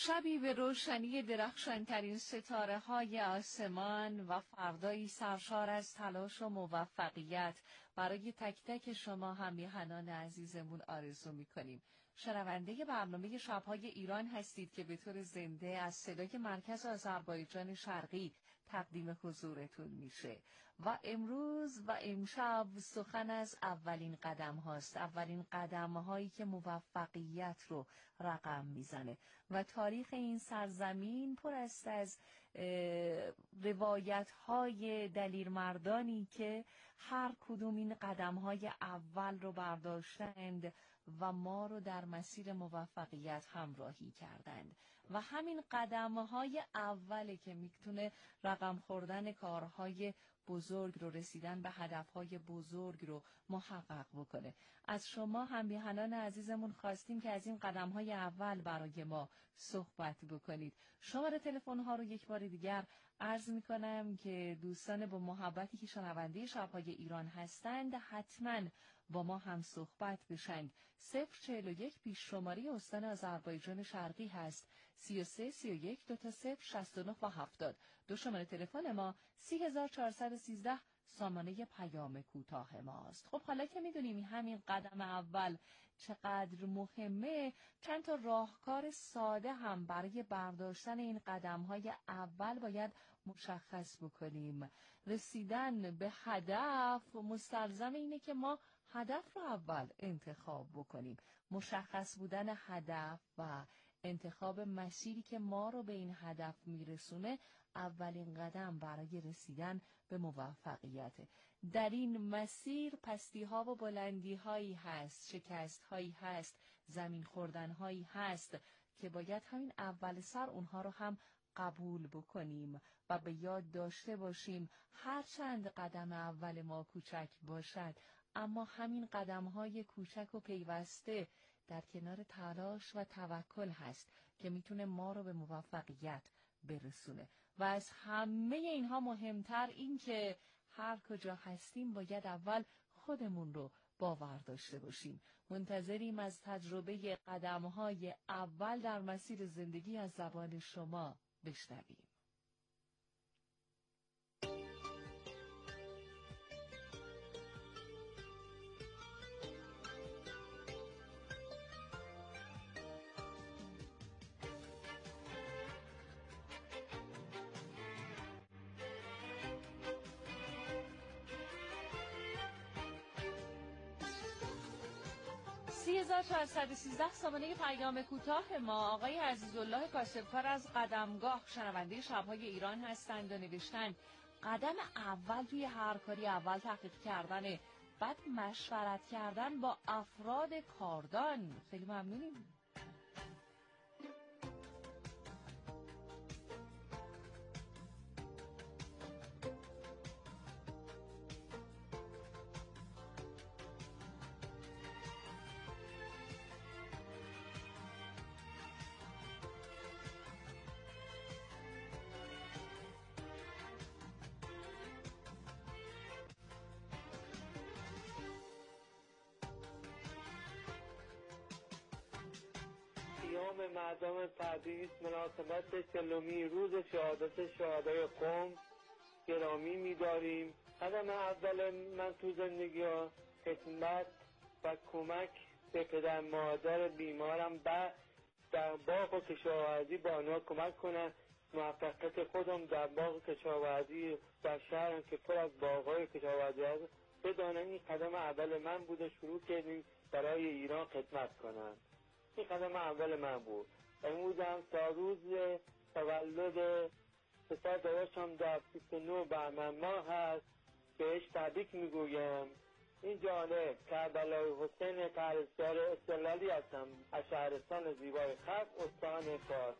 شبی به روشنی درخشانترین ستاره های آسمان و فردایی سرشار از تلاش و موفقیت برای تک تک شما همیهنان عزیزمون آرزو می‌کنیم. شنونده برنامه شب‌های ایران هستید که به طور زنده از صدای مرکز آذربایجان شرقی تقدیم حضورتون میشه و امروز و امشب سخن از اولین قدم هاست، اولین قدم هایی که موفقیت رو رقم میزنه و تاریخ این سرزمین پر است از روایت های دلیرمردانی که هر کدوم این قدم های اول رو برداشتند و ما رو در مسیر موفقیت همراهی کردند و همین قدم‌های اوله که میتونه رقم خوردن کارهای بزرگ رو، رسیدن به هدفهای بزرگ رو محقق بکنه. از شما همیهنان عزیزمون خواستیم که از این قدم‌های اول برای ما صحبت بکنید. شماره تلفن‌ها رو یک بار دیگر عرض می‌کنم که دوستان با محبتی که شنونده شب‌های ایران هستند حتماً با ما هم صحبت بشند. 041 پیش شماره استان آذربایجان شرقی هست، 33 31 2 تا 0 69 و 70. دو شماره تلفن ما 3413 سامانه پیام کوتاه ماست. خب حالا که میدونیم همین قدم اول چقدر مهمه، چند تا راهکار ساده هم برای برداشتن این قدم‌های اول باید مشخص بکنیم. رسیدن به هدف مستلزم اینه که ما هدف رو اول انتخاب بکنیم. مشخص بودن هدف و انتخاب مسیری که ما رو به این هدف میرسونه اولین قدم برای رسیدن به موفقیت. در این مسیر پستی ها و بلندی هایی هست، شکست هایی هست، زمین خوردن هایی هست که باید همین اول سر اونها رو هم قبول بکنیم و به یاد داشته باشیم هرچند قدم اول ما کوچک باشد، اما همین قدم‌های کوچک و پیوسته در کنار تلاش و توکل هست که میتونه ما رو به موفقیت برسونه. و از همه اینها مهمتر این که هر کجا هستیم باید اول خودمون رو باور داشته باشیم. منتظریم از تجربه قدم‌های اول در مسیر زندگی از زبان شما بشنویم. سی 413 سامانه پیام کوتاه ما. آقای عزیزالله کاسبکار از قدمگاه شنونده شب‌های ایران هستند و نوشتن قدم اول توی هر کاری اول تحقیق کردنه، بعد مشورت کردن با افراد کاردان. خیلی ممنونیم. قیام مردم تبریز مناسبت 40 روز شهادت شهدای قم گرامی می‌داریم. قدم اول من تو زندگی ها خدمت و کمک به پدر مادر بیمارم در باغ و کشاورزی با آنها کمک کنم. موفقیت خودم در باغ کشاورزی در شهرم که پر از باغ‌های کشاورزی هست بدانم این قدم اول من بود و شروع کردیم برای ایران خدمت کنم. این قدم اول من بود. امروز هم تا روز تولد پسر داداشم در 29 بهمن ماه هست، بهش تبریک میگویم. این جالب کربلای حسین پرستار استقلالی هستم از شهرستان زیبای خلق استان فارس.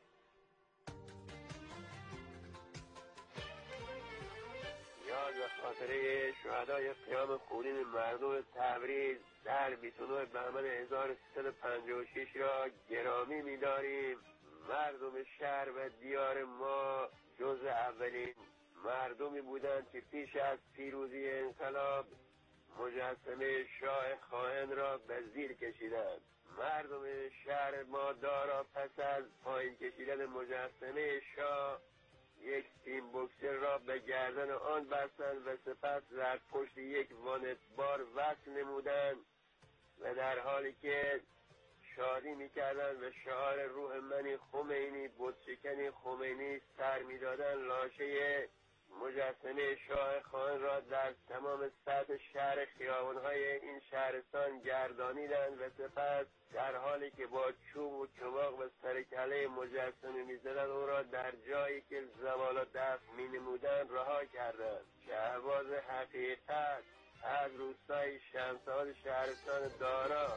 یاد و خاطره شهدای قیام خونین مردم تبریز در 29 بهمن 1356 را گرامی می‌داریم. مردم شهر و دیار ما جز اولین مردمی بودند که پیش از پیروزی انقلاب مجسمه شاه خائن را به زیر کشیدند. مردم شهر ما دارا پس از پایین کشیدن مجسمه شاه یک تیم بوکسر را به گردن آن بستند و سپس در پشت یک وانتبار وصل نمودند و در حالی که شادی میکردند و شعار روح منی خمینی بتشکنی خمینی سر میدادند، لاشه مجسمه شاه خان را در تمام سطح شهر خیابان‌های این شهرستان گردانیدند و سپس در حالی که با چوب و چماق به سر کله مجسمه می‌زدند او را در جایی که زوال و دفع می‌نمودند رها کردند. شهباز حقیقت از روستای شمس‌آباد شهرستان دارا.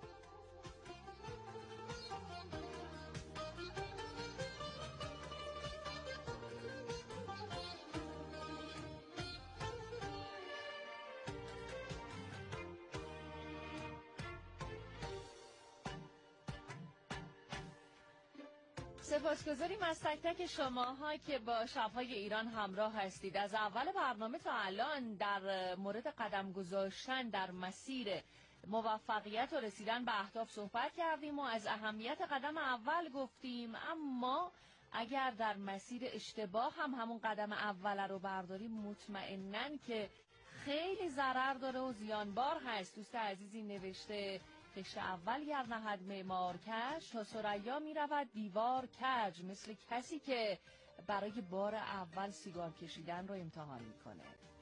سپاسگزاریم از تک تک شماها که با شب‌های ایران همراه هستید. از اول برنامه تا الان در مورد قدم گذاشتن در مسیر موفقیت و رسیدن به اهداف صحبت کردیم و از اهمیت قدم اول گفتیم، اما اگر در مسیر اشتباه هم همون قدم اول رو برداریم مطمئنن که خیلی ضرر داره و زیانبار هست. دوست عزیزی نوشته خشت اول گر نهد معمار کش تا ثریا می رود دیوار کج، مثل کسی که برای بار اول سیگار کشیدن رو امتحان میکنه.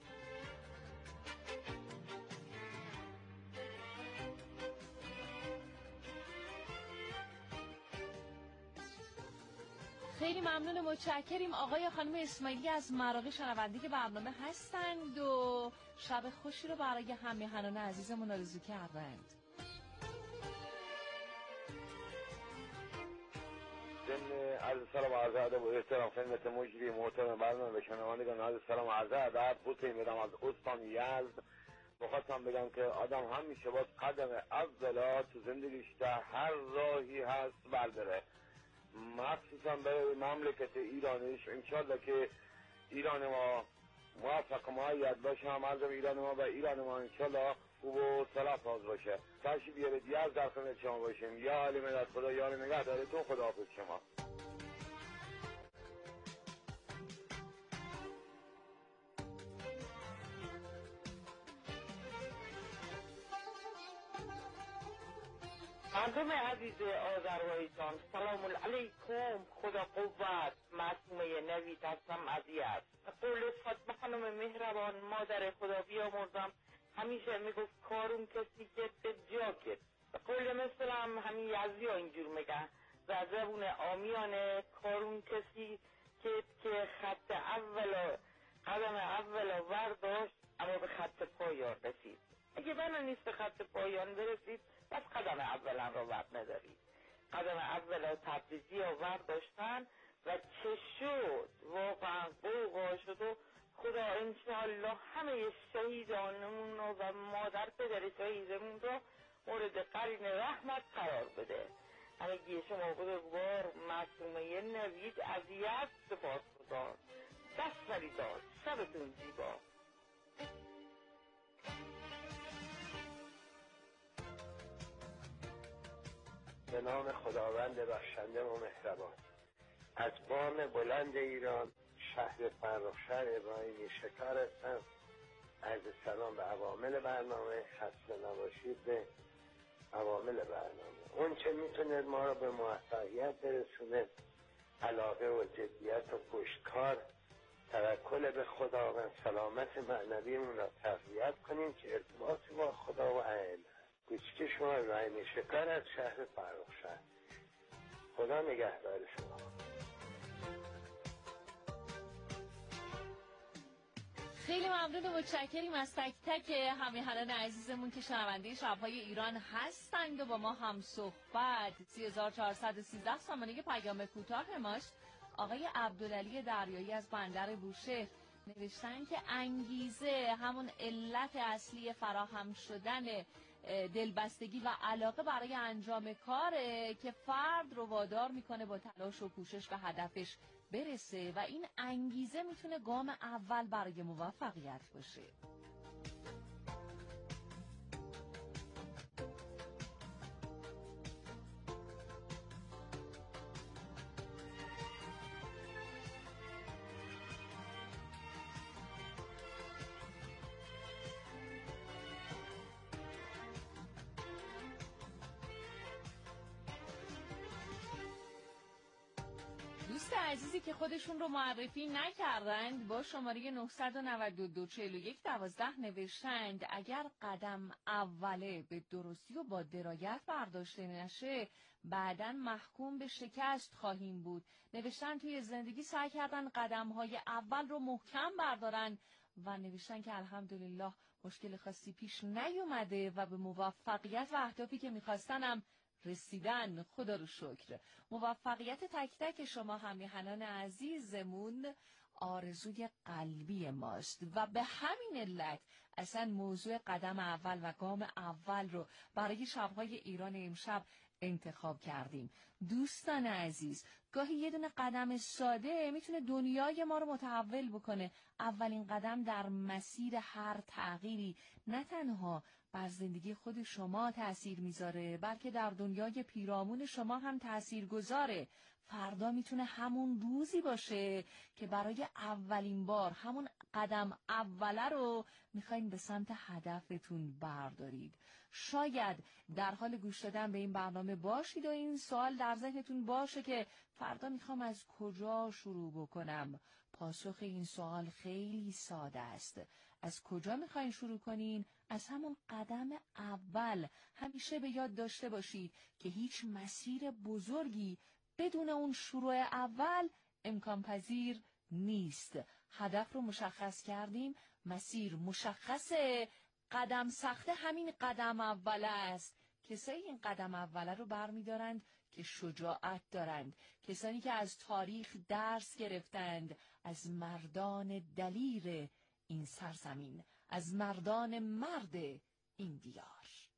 خیلی ممنون، متشکریم. آقای خانم اسماعیلی از مراغی شنونده برنامه هستند و شب خوشی رو برای همیهنان عزیزمون آرزو کردند. ضمن عرض سلام و عرض ادب و احترام خدمت مجری محترم برنامه و شنوندگان، عرض سلام و عرض ادب. حسین میدم از استان یزد. می‌خواستم بگم که آدم همیشه باید قدم اولا تو زندگیش در هر راهی هست برداره، مخصوصا برای مملکت ایرانش. انشالله که ایران ما موفق معید باشه، هم مردم ایران ما و ایران ما انشالله خوب و سرافراز باشه. تشریف بیارید یزد در خدمت شما باشیم. یا علی مدد خدا یار نگهدارتون. خداحافظ شما. مردم عزیز آذربایجان، سلام علیکم. خدا قوت. معصومه نوید هستم از یزد. قول فاطمه خانم مهربان مادر خدا بیامرزم همیشه میگفت کارون کسی که به جا کرد. به قول مثلم همین یزدی ها اینجور میگن و زبون آمیانه کارون کسی که خط اول قدم اول ورداشت اما به خط پایان رسید. اگه بنا نیست به خط پایان برسید بس قدم اولا را ورد ندارید. قدم اولا تبریزی ها ورداشتن و چه شد واقعا قوقا شد و خدا انشاءالله همه شهیدانمون و مادر پدر شهیدمون را مورد قرین رحمت قرار بده. همگی شما بزرگوار معصومه نوید از یزد سپاسگزار. دست فریداد. شبتون زیبا. به نام خداوند بخشنده و مهربان. از بام بلند ایران شهر فرخشهر ابراهیمی شکار هستم. عرض سلام به عوامل برنامه، خسته نباشید به عوامل برنامه. اون چه میتونه ما را به موفقیت برسونه، علاقه و جدیت و پشتکار، توکل به خداوند، سلامت معنویمون را تقویت کنیم که ارتباط با خدا و اهل. کوچیک شما ابراهیمی شکار از شهر فرخشهر. خدا نگهدار شما. خیلی ممنون و متشکریم از تک تک همیهنان عزیزمون که شنونده شب‌های ایران هستند و با ما هم صحبت. 3413 سامانه پیام کوتاه ماست. آقای عبدالعلی دریایی از بندر بوشهر نوشتن که انگیزه همون علت اصلی فراهم شدن دلبستگی و علاقه برای انجام کاره که فرد رو وادار میکنه با تلاش و کوشش به هدفش برسه و این انگیزه میتونه گام اول برای موفقیت باشه. دوست عزیزی که خودشون رو معرفی نکردند با شماره 992-41-12 نوشتند اگر قدم اوله به درستی و با درایت برداشته نشه بعداً محکوم به شکست خواهیم بود. نوشتن توی زندگی سعی کردن قدم‌های اول رو محکم بردارن و نوشتن که الحمدلله مشکل خاصی پیش نیومده و به موفقیت و اهدافی که میخواستنم رسیدن. خدا رو شکر. موفقیت تک تک شما همیهنان عزیزمون آرزوی قلبی ماست و به همین علت اصلا موضوع قدم اول و گام اول رو برای شب‌های ایران امشب انتخاب کردیم. دوستان عزیز، گاهی یه دونه قدم ساده میتونه دنیای ما رو متحول بکنه. اولین قدم در مسیر هر تغییری نه تنها بر زندگی خود شما تأثیر میذاره بلکه در دنیای پیرامون شما هم تأثیر گذاره. فردا میتونه همون روزی باشه که برای اولین بار همون قدم اوله رو میخواین به سمت هدفتون بردارید. شاید در حال گوش دادن به این برنامه باشید و این سوال در ذهنتون باشه که فردا میخوام از کجا شروع بکنم. پاسخ این سوال خیلی ساده است. از کجا میخواین شروع کنین؟ از همون قدم اول. همیشه به یاد داشته باشید که هیچ مسیر بزرگی بدون اون شروع اول امکان پذیر نیست. هدف رو مشخص کردیم، مسیر مشخصه، قدم سخته همین قدم اوله است. کسایی این قدم اوله رو برمی‌دارند که شجاعت دارند، کسانی که از تاریخ درس گرفتند، از مردان دلیر این سرزمین، از مردان مرد این دیار.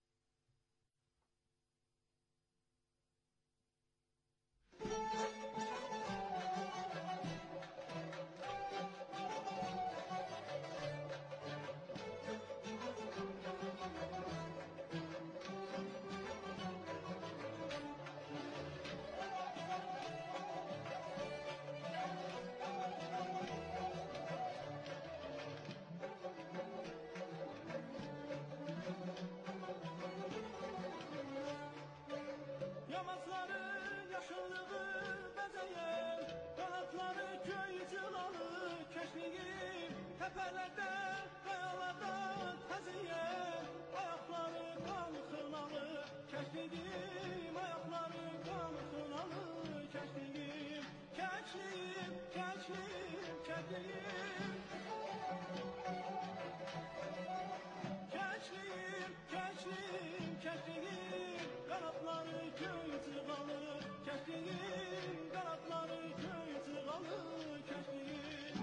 Tepelerde, kayalarda taziyem, ayakları kan kınalı, keşliğim, ayakları kan kınalı, keşliğim, keşliğim, keşliğim, keşliğim. Keşliğim, keşliğim, keşliğim, kanatları köy tıkalı, keşliğim, kanatları köy tıkalı, keşliğim.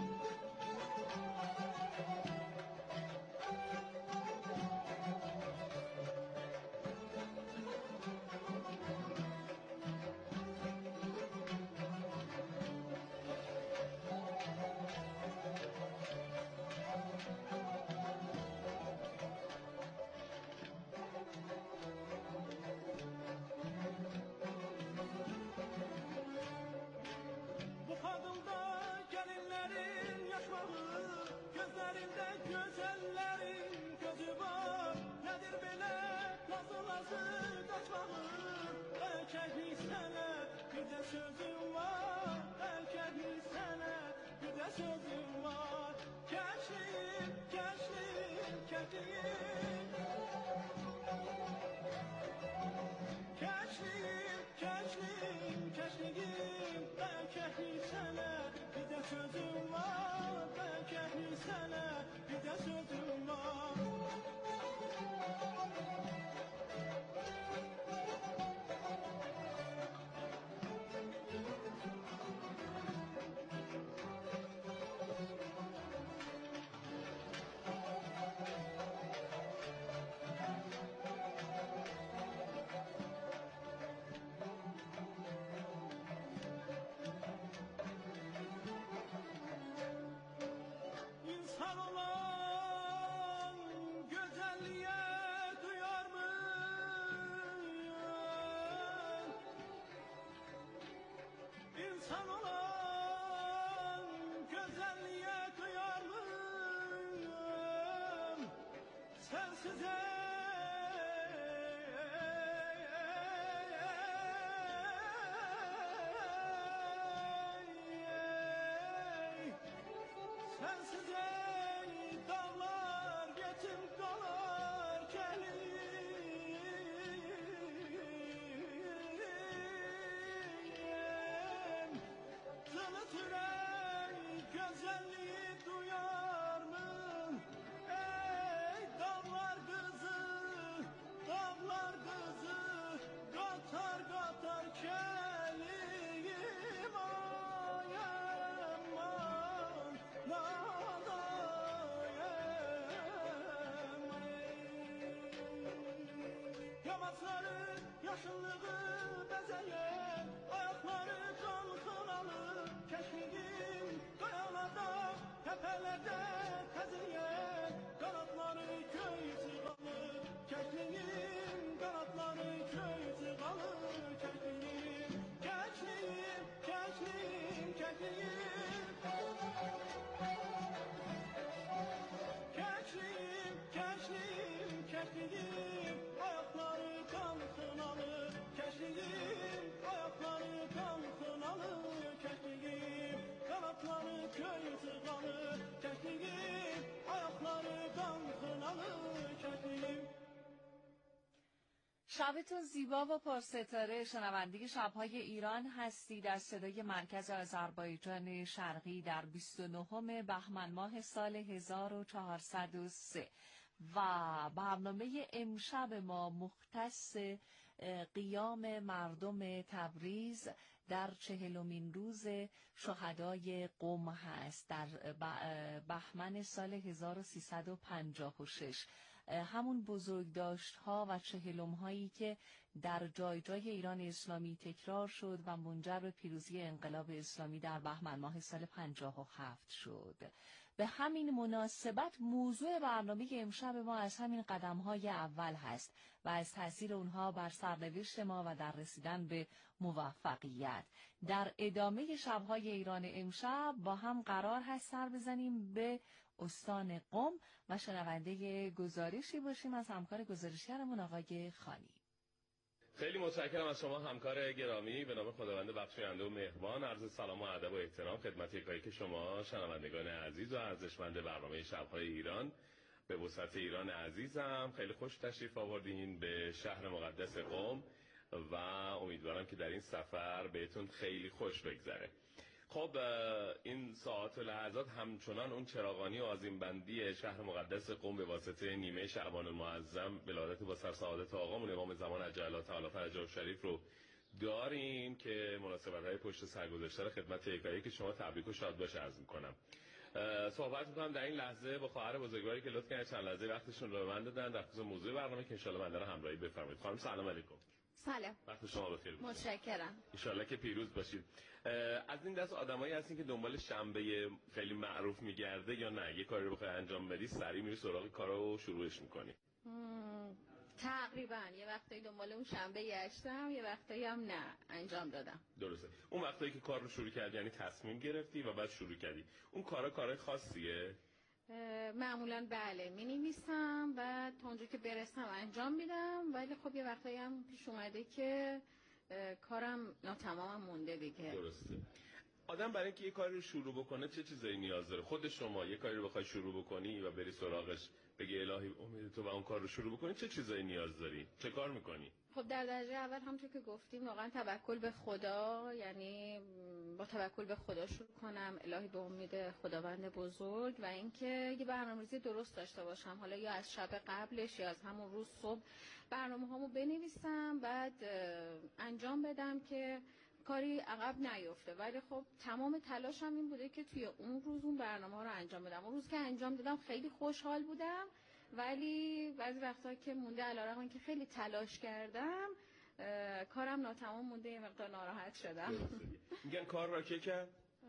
Sözüm var, erkekli sene, bir de sözüm var. Gençliğim, gençliğim, gençliğim. Gençliğim, gençliğim, gençliğim, erkekli sene, bir de sözüm var. Erkekli sene, bir de sözüm var. İnsan olan güzelliğe duyar mıyım? Sensiz Ağaçları yaşıllığı bezeyen, ayakları kalkınalı, keşiğin kayalarda, tepelerde teziyen, kanatları köy çıkalı, keşiğin kanatları köy çıkalı, keşiğin, keşiğin, keşiğin, keşiğin. Keşiğin, keşiğin, keşiğin, ayakları kalkınalı, keşiğin, ayakları kalkınalı, keşiğin, kanatları köy çıkalı, keşiğin, ayakları kalkınalı, keşiğin. شبتون زیبا و پرستاره. شنونده شب‌های ایران هستید از صدای مرکز آذربایجان شرقی در 29 بهمن ماه سال 1403 و برنامه امشب ما مختص قیام مردم تبریز در 40مین روز شهدای قم هست در بهمن سال 1356. همون بزرگداشت‌ها و چهلم‌هایی که در جای جای ایران اسلامی تکرار شد و منجر به پیروزی انقلاب اسلامی در بهمن ماه سال 57 شد. به همین مناسبت موضوع برنامه امشب ما از همین قدم‌های اول هست و از تأثیر اونها بر سرنوشت ما و در رسیدن به موفقیت. در ادامه شب‌های ایران امشب با هم قرار هست سر بزنیم به استان قم و شنونده گزارشی باشیم از همکار گزارشگرمون آقای خانی. خیلی متشکرم از شما همکار گرامی. به نام خداوند بخشاینده و مهربان عرض سلام و ادب و احترام خدمت یکایک شما شنوندگان عزیز و ارزشمند برنامه شب‌های ایران. به وسعت ایران عزیزم خیلی خوش تشریف آوردین به شهر مقدس قم و امیدوارم که در این سفر بهتون خیلی خوش بگذره. خب این ساعات و لحظات همچنان اون چراغانی و آذین‌بندی شهر مقدس قم به واسطه نیمه شعبان المعظم ولادت با سرسعادت آقامون امام زمان عجل الله تعالی فرجه الشریف رو داریم که مناسبت‌های پشت سر گذاشته رو خدمت یکایک شما تبریک و شادباش عرض می‌کنم. صحبت می‌کنم در این لحظه با خواهر بزرگواری که لطف کردن چند لحظه وقتشون رو به من دادن در خصوص موضوع برنامه که ان شاءالله من رو همراهی بفرمایید. خانم سلام علیکم. سلام. وقت شما بخیر باشه. متشکرم. ان شاءالله که پیروز باشید. از این دست آدمایی هستین که دنبال شنبه خیلی معروف میگرده یا نه یه کاری رو بخوای انجام بدی سریع میری سراغ کارو شروعش میکنی؟ تقریبا یه وقتایی دنبال اون شنبه گشتم یه وقتایی هم نه انجام دادم. درسته. اون وقتایی که کار رو شروع کردی یعنی تصمیم گرفتی و بعد شروع کردی اون کارای خاصیه؟ معمولا بله می‌نویسم و تا اونجا که برسم انجام میدم ولی خب یه وقتایی هم پیش اومده که کارم ناتمام مونده دیگه. درسته. آدم برای اینکه یه کاری رو شروع بکنه چه چیزایی نیاز داره؟ خود شما یه کاری رو بخوای شروع بکنی و بری سراغش بگی الهی امید تو و اون کار رو شروع بکنی چه چیزایی نیاز داری؟ چه کار میکنی؟ خب در درجه اول همونطور که گفتیم واقعا توکل به خدا، یعنی با توکل به خدا شروع کنم، الهی به امید خداوند بزرگ و اینکه یه برنامه‌ریزی درست داشته باشم، حالا یا از شب قبلش یا از همون روز صبح برنامه‌هامو بنویسم بعد انجام بدم که کاری عقب نیفته. ولی خب تمام تلاشم این بوده که توی اون روز اون برنامه‌ها رو انجام بدم. اون روز که انجام دادم خیلی خوشحال بودم ولی بعضی وقتا که مونده علیرغم اینکه خیلی تلاش کردم کارم ناتمام مونده یه مقدار ناراحت شدم. میگن کار را که کرد؟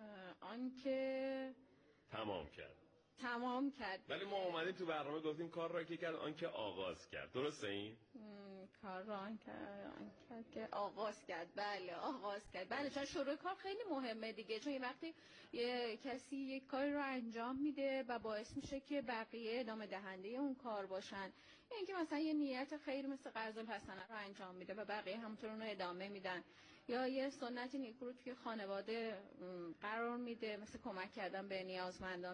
آنکه تمام کرد. تمام کرد. ولی ما اومدیم تو برنامه گفتیم کار را که کرد آنکه آغاز کرد. درسته این؟ کار را که آغاز کرد. بله آغاز کرد. بله چون شروع کار خیلی مهمه دیگه، چون یه وقتی یه کسی یک کاری رو انجام میده و باعث میشه که بقیه ادامه دهنده اون کار باشن، اینکه مثلا یه نیت خیر مثل قرض الحسنه رو انجام میده و بقیه همونطور اون رو ادامه میدن، یا یه سنت نیکو رو توی خانواده قرار میده مثل کمک کردن به نیازمندان